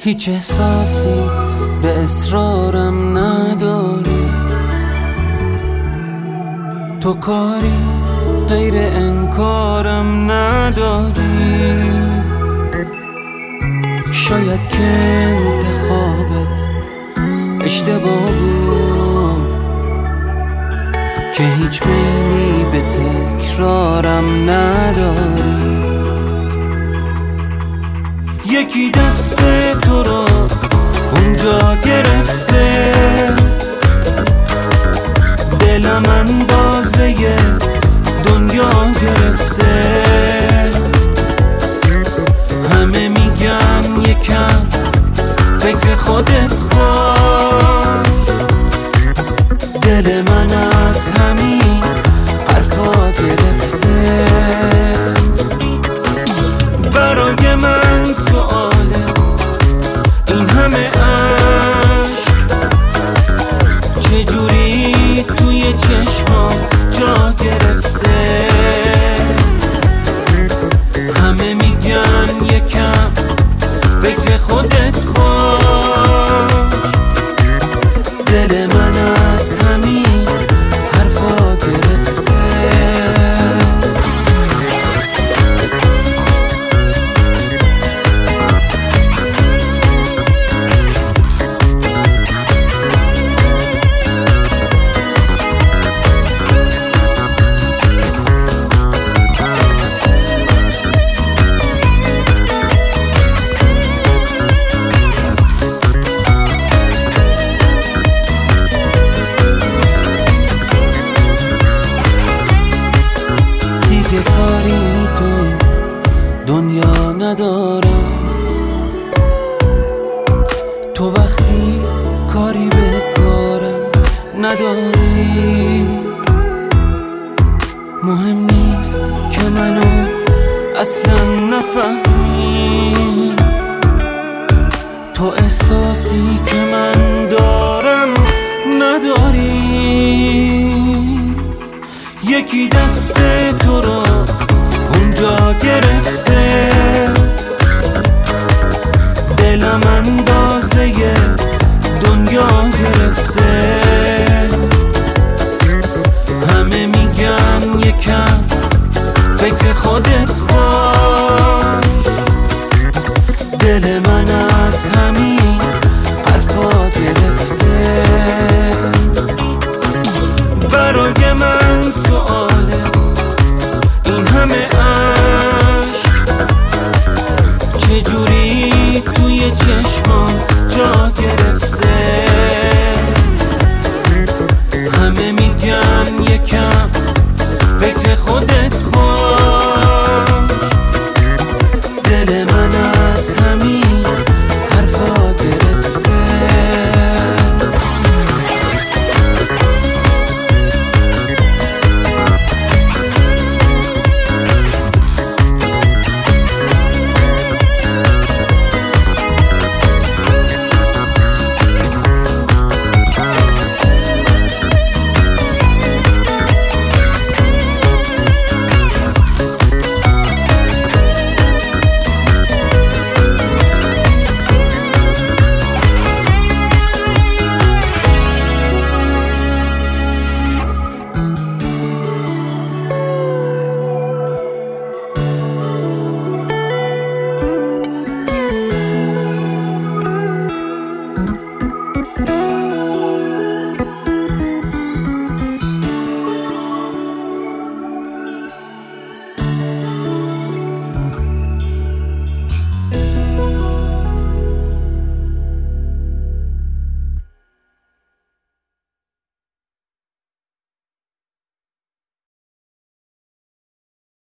هیچ احساسی به اصرارم نداری، تو کاری غیر انکارم نداری. شاید که انتخابت اشتباه بود که هیچ میلی به تکرارم نداری. یکی دست تو رو اونجا گرفته، دلم اندازه دنیا گرفته. همه میگن یکم فکر خودت باش، دل من از همین حرفا گرفته. برای من سؤاله این همه عشق چجوری توی چشمام جا گرفته. همه میگن یکم فکر خودت باش، دل من از همین حرفا گرفته. دیگه کاری تو دنیا ندارم، تو وقتی کاری به کارم نداری. مهم نیست که منو اصلا نفهمی، تو احساسی که من دارم نداری. یکی دست تو رو اونجا گرفته، دلم اندازه دنیا گرفته. همه میگن یکم فکر خودت باش، دل من از همین